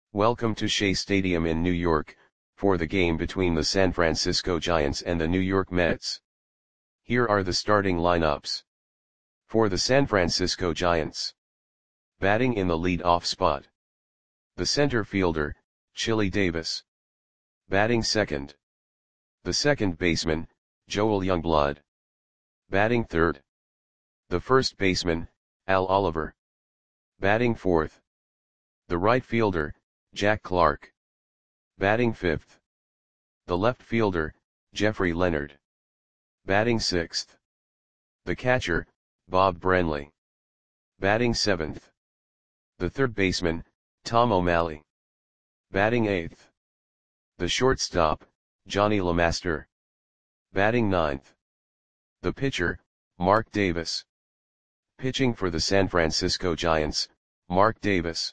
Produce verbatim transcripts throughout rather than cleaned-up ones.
Welcome to Shea Stadium in New York, for the game between the San Francisco Giants and the New York Mets. Here are the starting lineups. For the San Francisco Giants. Batting in the lead-off spot. The center fielder, Chili Davis. Batting second. The second baseman, Joel Youngblood. Batting third. The first baseman, Al Oliver. Batting fourth. The right fielder, Jack Clark. Batting fifth. The left fielder, Jeffrey Leonard. Batting sixth. The catcher, Bob Brenly. Batting seventh. The third baseman, Tom O'Malley. Batting eighth. The shortstop, Johnny LeMaster. Batting ninth. The pitcher, Mark Davis. Pitching for the San Francisco Giants, Mark Davis.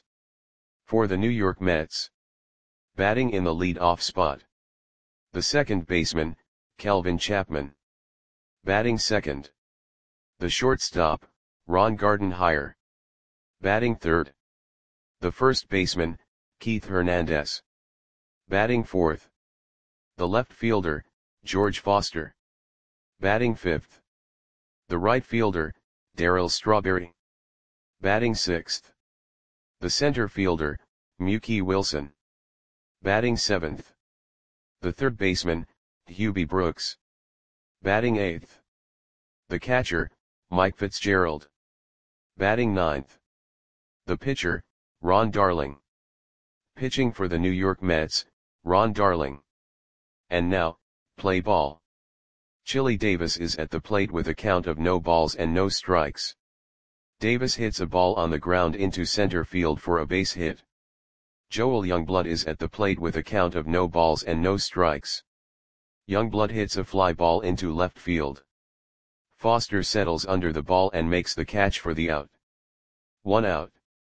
For the New York Mets. Batting in the lead-off spot. The second baseman, Calvin Chapman. Batting second. The shortstop, Ron Gardenhire. Batting third. The first baseman, Keith Hernandez. Batting fourth. The left fielder, George Foster. Batting fifth. The right fielder, Darryl Strawberry. Batting sixth. The center fielder, Mookie Wilson. Batting seventh. The third baseman, Hubie Brooks. Batting eighth. The catcher, Mike Fitzgerald. Batting ninth. The pitcher, Ron Darling. Pitching for the New York Mets, Ron Darling. And now, play ball. Chili Davis is at the plate with a count of no balls and no strikes. Davis hits a ball on the ground into center field for a base hit. Joel Youngblood is at the plate with a count of no balls and no strikes. Youngblood hits a fly ball into left field. Foster settles under the ball and makes the catch for the out. One out.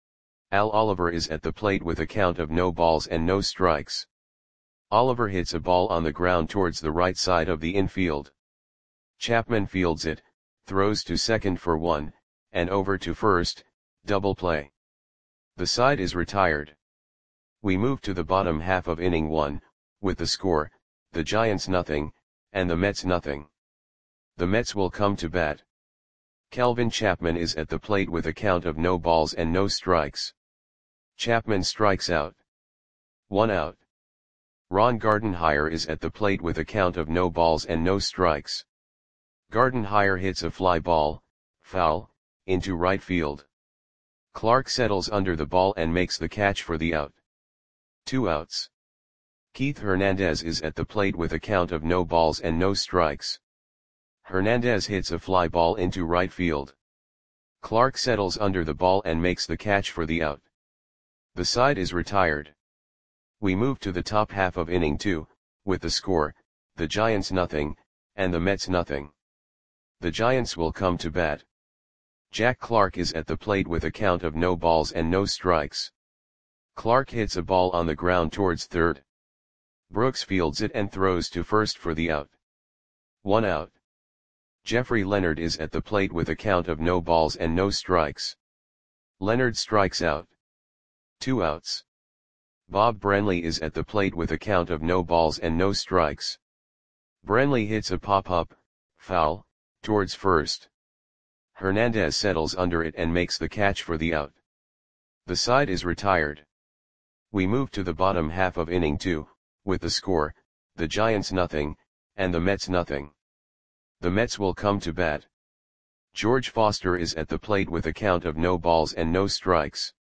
Al Oliver is at the plate with a count of no balls and no strikes. Oliver hits a ball on the ground towards the right side of the infield. Chapman fields it, throws to second for one, and over to first, double play. The side is retired. We move to the bottom half of inning one, with the score, the Giants nothing, and the Mets nothing. The Mets will come to bat. Calvin Chapman is at the plate with a count of no balls and no strikes. Chapman strikes out. One out. Ron Gardenhire is at the plate with a count of no balls and no strikes. Gardenhire hits a fly ball, foul, into right field. Clark settles under the ball and makes the catch for the out. Two outs. Keith Hernandez is at the plate with a count of no balls and no strikes. Hernandez hits a fly ball into right field. Clark settles under the ball and makes the catch for the out. The side is retired. We move to the top half of inning two, with the score, the Giants nothing, and the Mets nothing. The Giants will come to bat. Jack Clark is at the plate with a count of no balls and no strikes. Clark hits a ball on the ground towards third. Brooks fields it and throws to first for the out. One out. Jeffrey Leonard is at the plate with a count of no balls and no strikes. Leonard strikes out. Two outs. Bob Brenly is at the plate with a count of no balls and no strikes. Brenly hits a pop-up, foul, towards first. Hernandez settles under it and makes the catch for the out. The side is retired. We move to the bottom half of inning two, with the score, the Giants nothing, and the Mets nothing. The Mets will come to bat. George Foster is at the plate with a count of no balls and no strikes.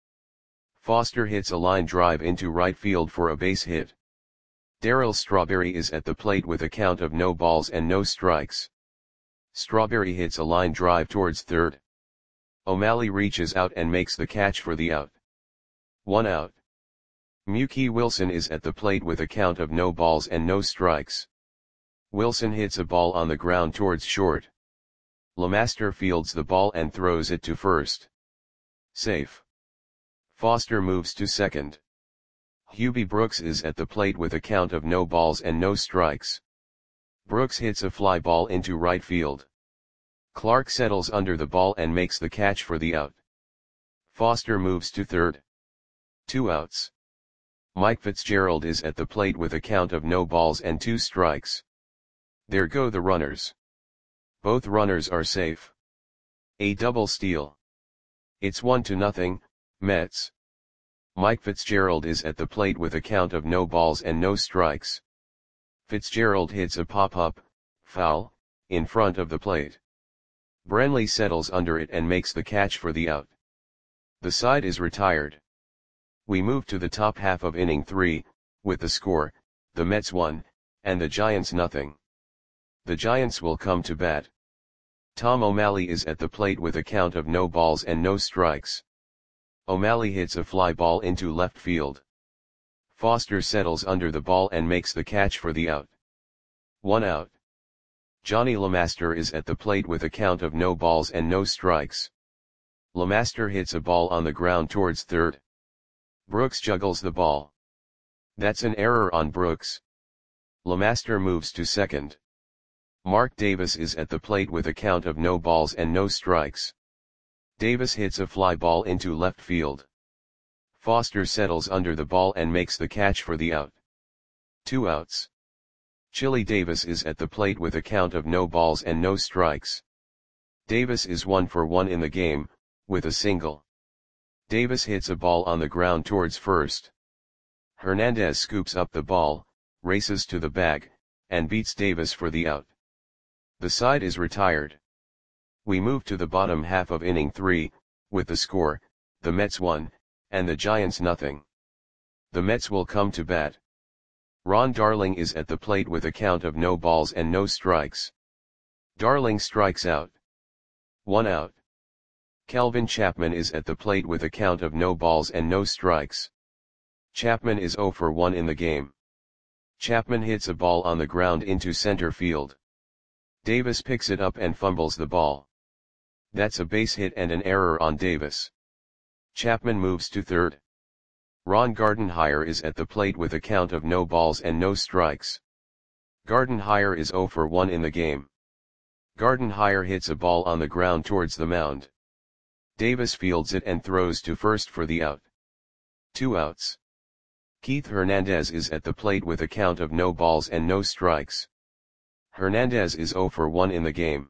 Foster hits a line drive into right field for a base hit. Darryl Strawberry is at the plate with a count of no balls and no strikes. Strawberry hits a line drive towards third. O'Malley reaches out and makes the catch for the out. One out. Mookie Wilson is at the plate with a count of no balls and no strikes. Wilson hits a ball on the ground towards short. LeMaster fields the ball and throws it to first. Safe. Foster moves to second. Hubie Brooks is at the plate with a count of no balls and no strikes. Brooks hits a fly ball into right field. Clark settles under the ball and makes the catch for the out. Foster moves to third. Two outs. Mike Fitzgerald is at the plate with a count of no balls and two strikes. There go the runners. Both runners are safe. A double steal. It's one to nothing, Mets. Mike Fitzgerald is at the plate with a count of no balls and no strikes. Fitzgerald hits a pop-up, foul, in front of the plate. Brenly settles under it and makes the catch for the out. The side is retired. We move to the top half of inning three, with the score, the Mets one, and the Giants nothing. The Giants will come to bat. Tom O'Malley is at the plate with a count of no balls and no strikes. O'Malley hits a fly ball into left field. Foster settles under the ball and makes the catch for the out. One out. Johnny LeMaster is at the plate with a count of no balls and no strikes. LeMaster hits a ball on the ground towards third. Brooks juggles the ball. That's an error on Brooks. LeMaster moves to second. Mark Davis is at the plate with a count of no balls and no strikes. Davis hits a fly ball into left field. Foster settles under the ball and makes the catch for the out. Two outs. Chili Davis is at the plate with a count of no balls and no strikes. Davis is one for one in the game, with a single. Davis hits a ball on the ground towards first. Hernandez scoops up the ball, races to the bag, and beats Davis for the out. The side is retired. We move to the bottom half of inning three, with the score, the Mets one, and the Giants nothing. The Mets will come to bat. Ron Darling is at the plate with a count of no balls and no strikes. Darling strikes out. One out. Kelvin Chapman is at the plate with a count of no balls and no strikes. Chapman is zero for one in the game. Chapman hits a ball on the ground into center field. Davis picks it up and fumbles the ball. That's a base hit and an error on Davis. Chapman moves to third. Ron Gardenhire is at the plate with a count of no balls and no strikes. Gardenhire is zero for one in the game. Gardenhire hits a ball on the ground towards the mound. Davis fields it and throws to first for the out. Two outs. Keith Hernandez is at the plate with a count of no balls and no strikes. Hernandez is zero for one in the game.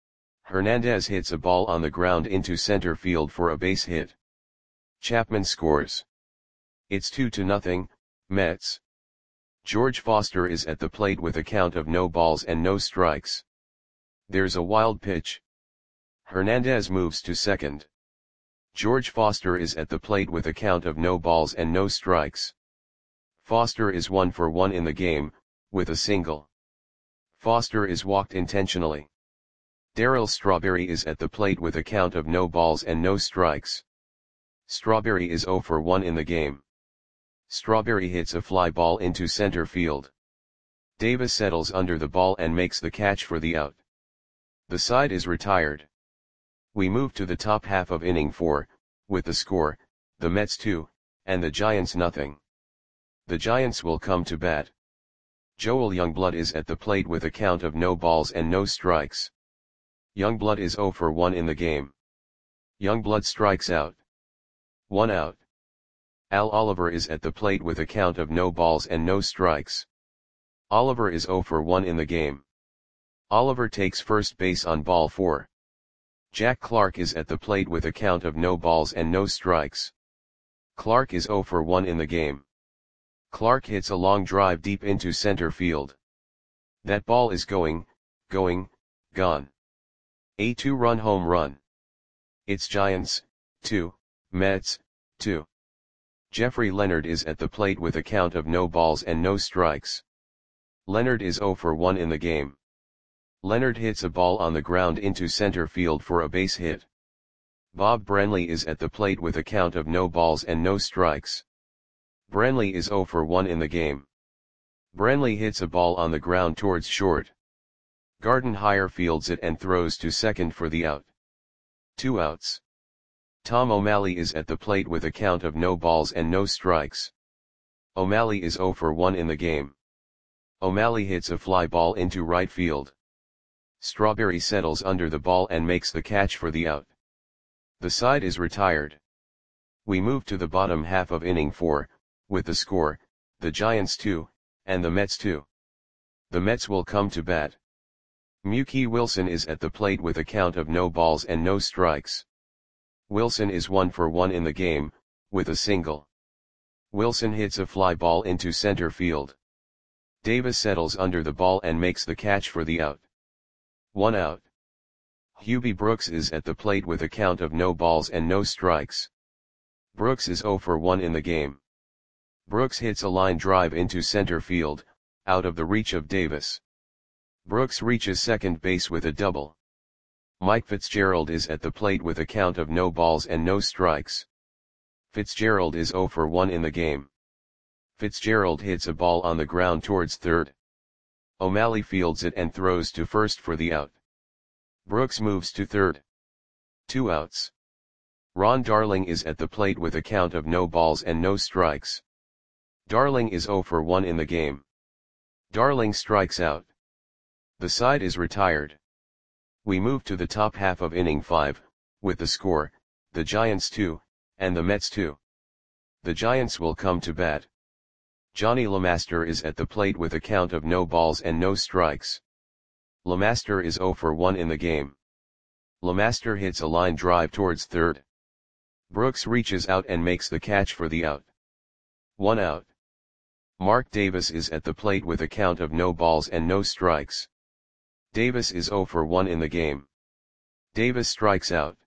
Hernandez hits a ball on the ground into center field for a base hit. Chapman scores. It's two to nothing, Mets. George Foster is at the plate with a count of no balls and no strikes. There's a wild pitch. Hernandez moves to second. George Foster is at the plate with a count of no balls and no strikes. Foster is one for one in the game, with a single. Foster is walked intentionally. Darryl Strawberry is at the plate with a count of no balls and no strikes. Strawberry is zero for one in the game. Strawberry hits a fly ball into center field. Davis settles under the ball and makes the catch for the out. The side is retired. We move to the top half of inning four, with the score, the Mets two, and the Giants nothing. The Giants will come to bat. Joel Youngblood is at the plate with a count of no balls and no strikes. Youngblood is zero for one in the game. Youngblood strikes out. One out. Al Oliver is at the plate with a count of no balls and no strikes. Oliver is zero for one in the game. Oliver takes first base on ball four. Jack Clark is at the plate with a count of no balls and no strikes. Clark is zero for one in the game. Clark hits a long drive deep into center field. That ball is going, going, gone. A two-run home run. It's Giants, two, Mets, two. Jeffrey Leonard is at the plate with a count of no balls and no strikes. Leonard is zero for one in the game. Leonard hits a ball on the ground into center field for a base hit. Bob Brenly is at the plate with a count of no balls and no strikes. Brenly is zero for one in the game. Brenly hits a ball on the ground towards short. Gardenhire fields it and throws to second for the out. Two outs. Tom O'Malley is at the plate with a count of no balls and no strikes. O'Malley is zero for one in the game. O'Malley hits a fly ball into right field. Strawberry settles under the ball and makes the catch for the out. The side is retired. We move to the bottom half of inning four, with the score, the Giants two, and the Mets two. The Mets will come to bat. Mookie Wilson is at the plate with a count of no balls and no strikes. Wilson is one for one in the game, with a single. Wilson hits a fly ball into center field. Davis settles under the ball and makes the catch for the out. One out. Hubie Brooks is at the plate with a count of no balls and no strikes. Brooks is zero for one in the game. Brooks hits a line drive into center field, out of the reach of Davis. Brooks reaches second base with a double. Mike Fitzgerald is at the plate with a count of no balls and no strikes. Fitzgerald is zero for one in the game. Fitzgerald hits a ball on the ground towards third. O'Malley fields it and throws to first for the out. Brooks moves to third. Two outs. Ron Darling is at the plate with a count of no balls and no strikes. Darling is zero for one in the game. Darling strikes out. The side is retired. We move to the top half of inning five, with the score, the Giants two, and the Mets two. The Giants will come to bat. Johnny LeMaster is at the plate with a count of no balls and no strikes. LeMaster is zero for one in the game. LeMaster hits a line drive towards third. Brooks reaches out and makes the catch for the out. One out. Mark Davis is at the plate with a count of no balls and no strikes. Davis is zero for one in the game. Davis strikes out.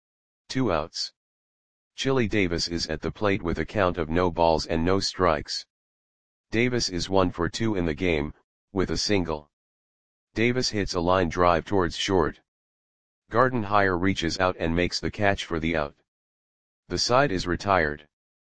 Two outs. Chili Davis is at the plate with a count of no balls and no strikes. Davis is one for two in the game, with a single. Davis hits a line drive towards short. Gardenhire reaches out and makes the catch for the out. The side is retired.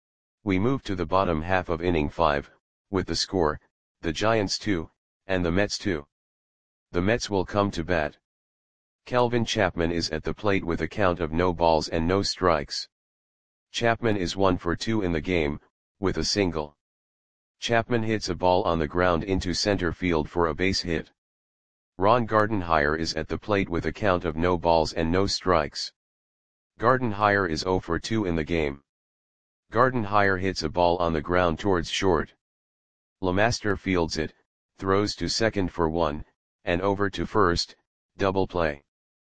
We move to the bottom half of inning five, with the score, the Giants two, and the Mets two. The Mets will come to bat. Kelvin Chapman is at the plate with a count of no balls and no strikes. Chapman is one for two in the game, with a single. Chapman hits a ball on the ground into center field for a base hit. Ron Gardenhire is at the plate with a count of no balls and no strikes. Gardenhire is zero for two in the game. Gardenhire hits a ball on the ground towards short. LeMaster fields it, throws to second for one, and over to first, double play.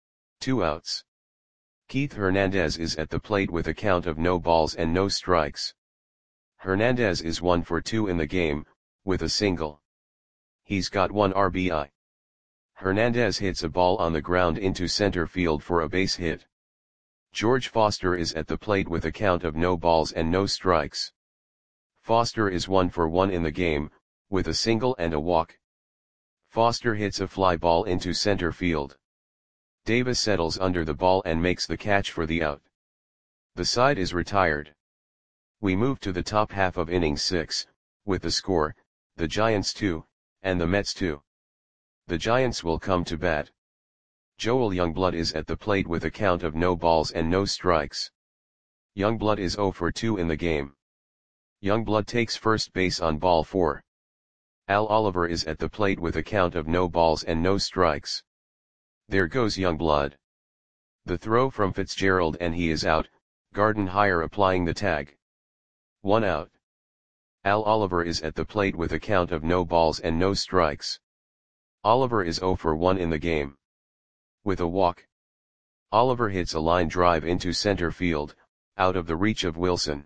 Two outs. Keith Hernandez is at the plate with a count of no balls and no strikes. Hernandez is one for two in the game, with a single. He's got one R B I. Hernandez hits a ball on the ground into center field for a base hit. George Foster is at the plate with a count of no balls and no strikes. Foster is one for one in the game, with a single and a walk. Foster hits a fly ball into center field. Davis settles under the ball and makes the catch for the out. The side is retired. We move to the top half of inning six, with the score, the Giants two, and the Mets two. The Giants will come to bat. Joel Youngblood is at the plate with a count of no balls and no strikes. Youngblood is zero for two in the game. Youngblood takes first base on ball four. Al Oliver is at the plate with a count of no balls and no strikes. There goes Youngblood. The throw from Fitzgerald and he is out, Gardenhire applying the tag. One out. Al Oliver is at the plate with a count of no balls and no strikes. Oliver is zero for one in the game. With a walk. Oliver hits a line drive into center field, out of the reach of Wilson.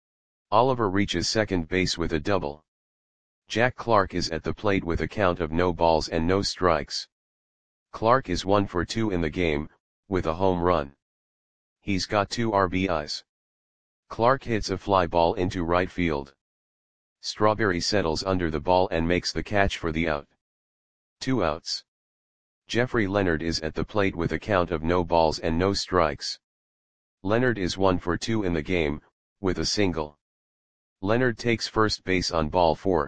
Oliver reaches second base with a double. Jack Clark is at the plate with a count of no balls and no strikes. Clark is one for two in the game, with a home run. He's got two R B Is. Clark hits a fly ball into right field. Strawberry settles under the ball and makes the catch for the out. Two outs. Jeffrey Leonard is at the plate with a count of no balls and no strikes. Leonard is one for two in the game, with a single. Leonard takes first base on ball four.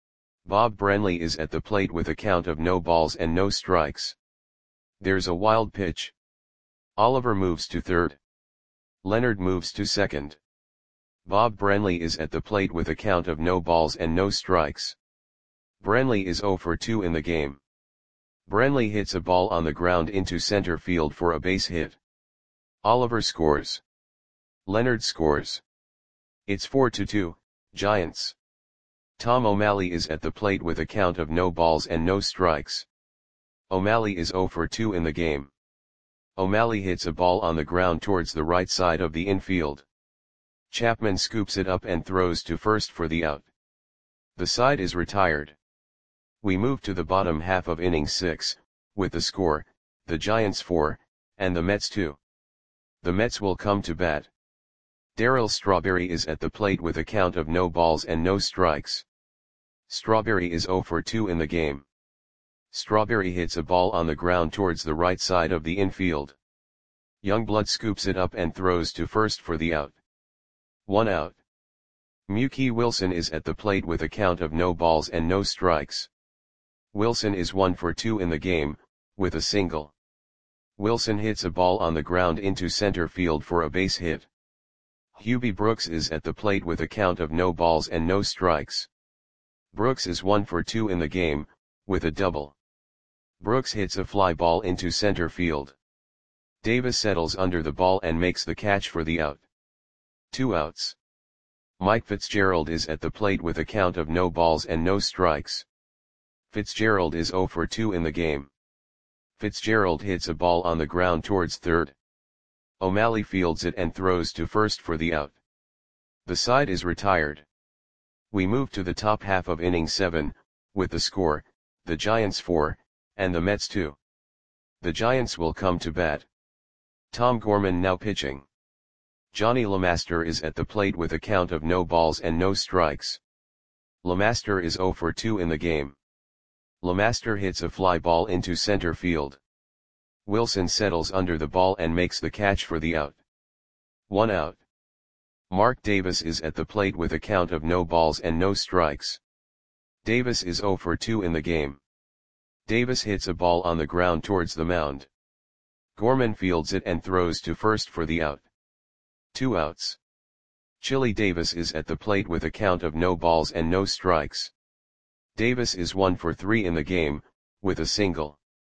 Bob Brenly is at the plate with a count of no balls and no strikes. There's a wild pitch. Oliver moves to third. Leonard moves to second. Bob Brenly is at the plate with a count of no balls and no strikes. Brenly is zero for two in the game. Brenly hits a ball on the ground into center field for a base hit. Oliver scores. Leonard scores. It's four to two, Giants. Tom O'Malley is at the plate with a count of no balls and no strikes. O'Malley is zero for two in the game. O'Malley hits a ball on the ground towards the right side of the infield. Chapman scoops it up and throws to first for the out. The side is retired. We move to the bottom half of inning six, with the score, the Giants four, and the Mets two. The Mets will come to bat. Darryl Strawberry is at the plate with a count of no balls and no strikes. Strawberry is zero for two in the game. Strawberry hits a ball on the ground towards the right side of the infield. Youngblood scoops it up and throws to first for the out. One out. Mookie Wilson is at the plate with a count of no balls and no strikes. Wilson is one for two in the game, with a single. Wilson hits a ball on the ground into center field for a base hit. Hubie Brooks is at the plate with a count of no balls and no strikes. Brooks is one for two in the game, with a double. Brooks hits a fly ball into center field. Davis settles under the ball and makes the catch for the out. Two outs. Mike Fitzgerald is at the plate with a count of no balls and no strikes. Fitzgerald is zero for two in the game. Fitzgerald hits a ball on the ground towards third. O'Malley fields it and throws to first for the out. The side is retired. We move to the top half of inning seven, with the score, the Giants four, and the Mets two. The Giants will come to bat. Tom Gorman now pitching. Johnny LeMaster is at the plate with a count of no balls and no strikes. LeMaster is zero for two in the game. LeMaster hits a fly ball into center field. Wilson settles under the ball and makes the catch for the out. One out. Mark Davis is at the plate with a count of no balls and no strikes. Davis is zero for two in the game. Davis hits a ball on the ground towards the mound. Gorman fields it and throws to first for the out. Two outs. Chili Davis is at the plate with a count of no balls and no strikes. Davis is one for three in the game, with a single.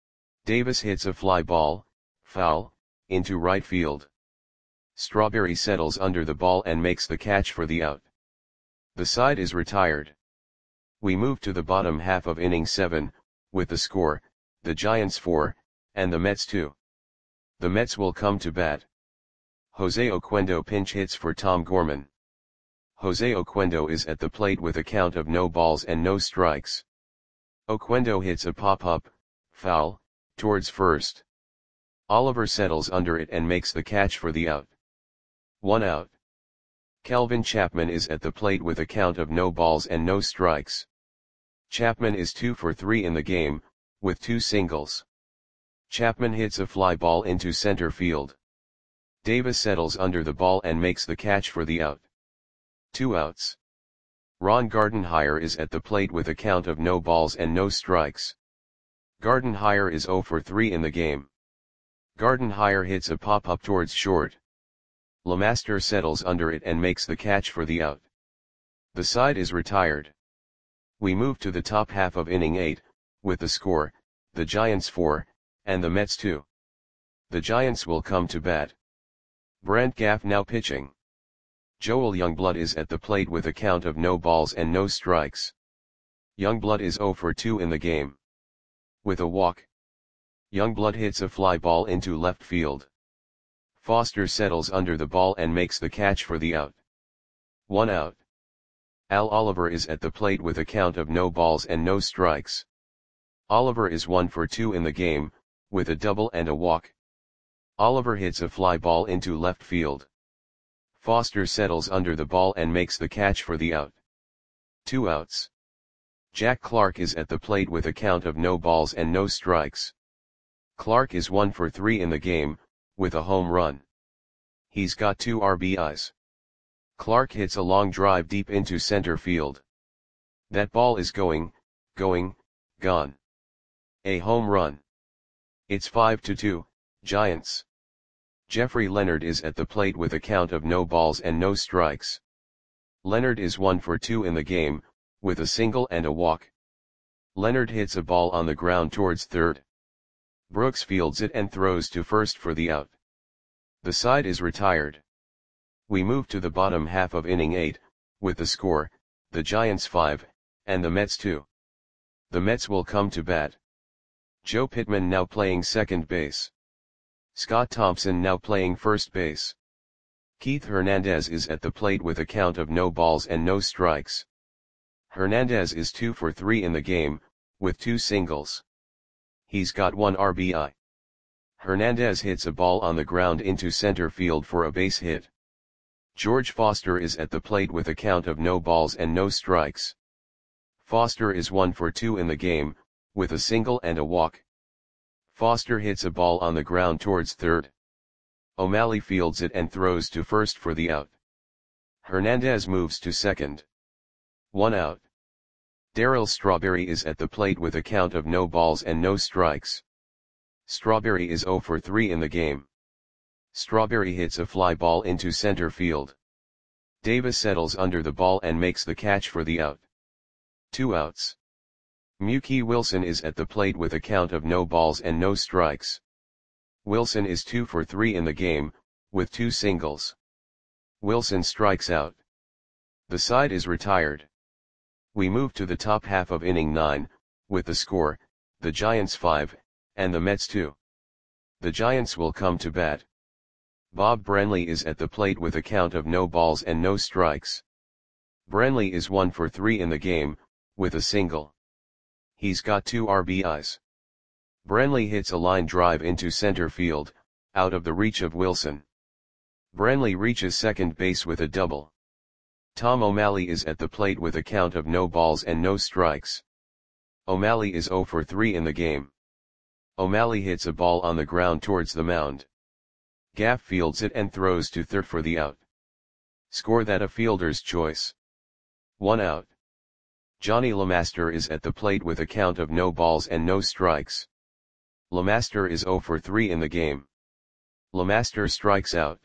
Davis hits a fly ball, foul, into right field. Strawberry settles under the ball and makes the catch for the out. The side is retired. We move to the bottom half of inning seven, with the score, the Giants four, and the Mets two. The Mets will come to bat. Jose Oquendo pinch hits for Tom Gorman. Jose Oquendo is at the plate with a count of no balls and no strikes. Oquendo hits a pop-up, foul, towards first. Oliver settles under it and makes the catch for the out. One out. Kelvin Chapman is at the plate with a count of no balls and no strikes. Chapman is two for three in the game, with two singles. Chapman hits a fly ball into center field. Davis settles under the ball and makes the catch for the out. Two outs. Ron Gardenhire is at the plate with a count of no balls and no strikes. Gardenhire is zero for three in the game. Gardenhire hits a pop-up towards short. LeMaster settles under it and makes the catch for the out. The side is retired. We move to the top half of inning eight, with the score, the Giants four, and the Mets two. The Giants will come to bat. Brent Gaff now pitching. Joel Youngblood is at the plate with a count of no balls and no strikes. Youngblood is zero for two in the game. With a walk. Youngblood hits a fly ball into left field. Foster settles under the ball and makes the catch for the out. One out. Al Oliver is at the plate with a count of no balls and no strikes. Oliver is one for two in the game, with a double and a walk. Oliver hits a fly ball into left field. Foster settles under the ball and makes the catch for the out. Two outs. Jack Clark is at the plate with a count of no balls and no strikes. Clark is one for three in the game, with a home run. He's got two R B Is. Clark hits a long drive deep into center field. That ball is going, going, gone. A home run. It's five to two, Giants. Jeffrey Leonard is at the plate with a count of no balls and no strikes. Leonard is one for two in the game, with a single and a walk. Leonard hits a ball on the ground towards third. Brooks fields it and throws to first for the out. The side is retired. We move to the bottom half of inning eight, with the score, the Giants five, and the Mets two. The Mets will come to bat. Joe Pittman now playing second base. Scott Thompson now playing first base. Keith Hernandez is at the plate with a count of no balls and no strikes. Hernandez is two for three in the game, with two singles. He's got one R B I. Hernandez hits a ball on the ground into center field for a base hit. George Foster is at the plate with a count of no balls and no strikes. Foster is one for two in the game, with a single and a walk. Foster hits a ball on the ground towards third. O'Malley fields it and throws to first for the out. Hernandez moves to second. One out. Darryl Strawberry is at the plate with a count of no balls and no strikes. Strawberry is zero for three in the game. Strawberry hits a fly ball into center field. Davis settles under the ball and makes the catch for the out. Two outs. Mookie Wilson is at the plate with a count of no balls and no strikes. Wilson is two for three in the game, with two singles. Wilson strikes out. The side is retired. We move to the top half of inning nine, with the score, the Giants five, and the Mets two. The Giants will come to bat. Bob Brenly is at the plate with a count of no balls and no strikes. Brenly is one for three in the game, with a single. He's got two R B Is. Brenly hits a line drive into center field, out of the reach of Wilson. Brenly reaches second base with a double. Tom O'Malley is at the plate with a count of no balls and no strikes. O'Malley is zero for three in the game. O'Malley hits a ball on the ground towards the mound. Gaff fields it and throws to third for the out. Score that a fielder's choice. One out. Johnny LeMaster is at the plate with a count of no balls and no strikes. LeMaster is zero for three in the game. LeMaster strikes out.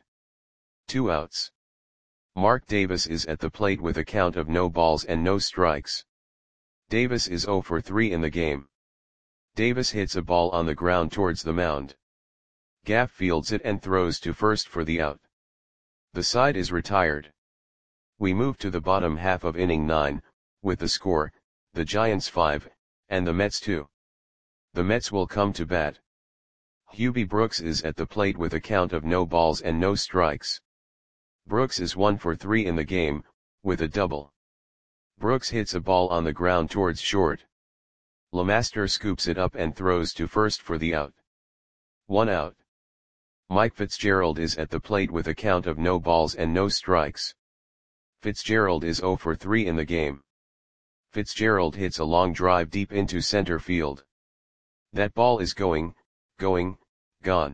Two outs. Mark Davis is at the plate with a count of no balls and no strikes. Davis is zero for three in the game. Davis hits a ball on the ground towards the mound. Gaff fields it and throws to first for the out. The side is retired. We move to the bottom half of inning nine, with the score, the Giants five, and the Mets two. The Mets will come to bat. Hubie Brooks is at the plate with a count of no balls and no strikes. Brooks is one for three in the game, with a double. Brooks hits a ball on the ground towards short. LeMaster scoops it up and throws to first for the out. One out. Mike Fitzgerald is at the plate with a count of no balls and no strikes. Fitzgerald is zero for three in the game. Fitzgerald hits a long drive deep into center field. That ball is going, going, gone.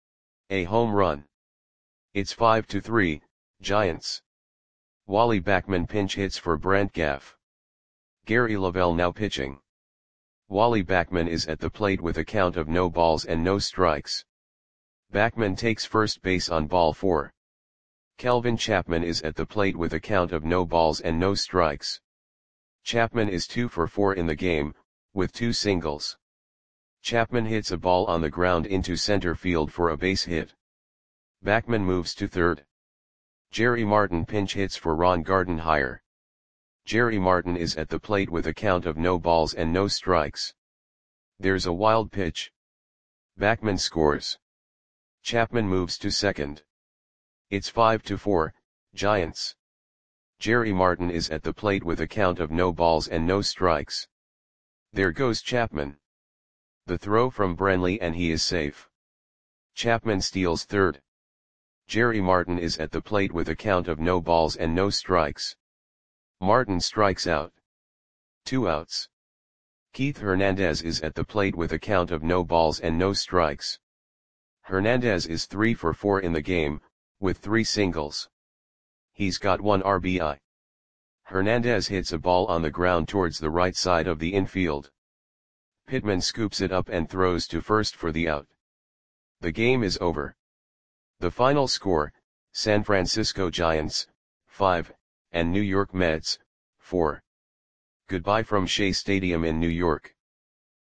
A home run. It's five to three, Giants. Wally Backman pinch hits for Brant Gaff. Gary Lavelle now pitching. Wally Backman is at the plate with a count of no balls and no strikes. Backman takes first base on ball four. Kelvin Chapman is at the plate with a count of no balls and no strikes. Chapman is two for four in the game, with two singles. Chapman hits a ball on the ground into center field for a base hit. Backman moves to third. Jerry Martin pinch hits for Ron Gardenhire. Jerry Martin is at the plate with a count of no balls and no strikes. There's a wild pitch. Backman scores. Chapman moves to second. It's five to four, Giants. Jerry Martin is at the plate with a count of no balls and no strikes. There goes Chapman. The throw from Brenly and he is safe. Chapman steals third. Jerry Martin is at the plate with a count of no balls and no strikes. Martin strikes out. Two outs. Keith Hernandez is at the plate with a count of no balls and no strikes. Hernandez is three for four in the game, with three singles. He's got one R B I. Hernandez hits a ball on the ground towards the right side of the infield. Pittman scoops it up and throws to first for the out. The game is over. The final score, San Francisco Giants, five, and New York Mets, four. Goodbye from Shea Stadium in New York.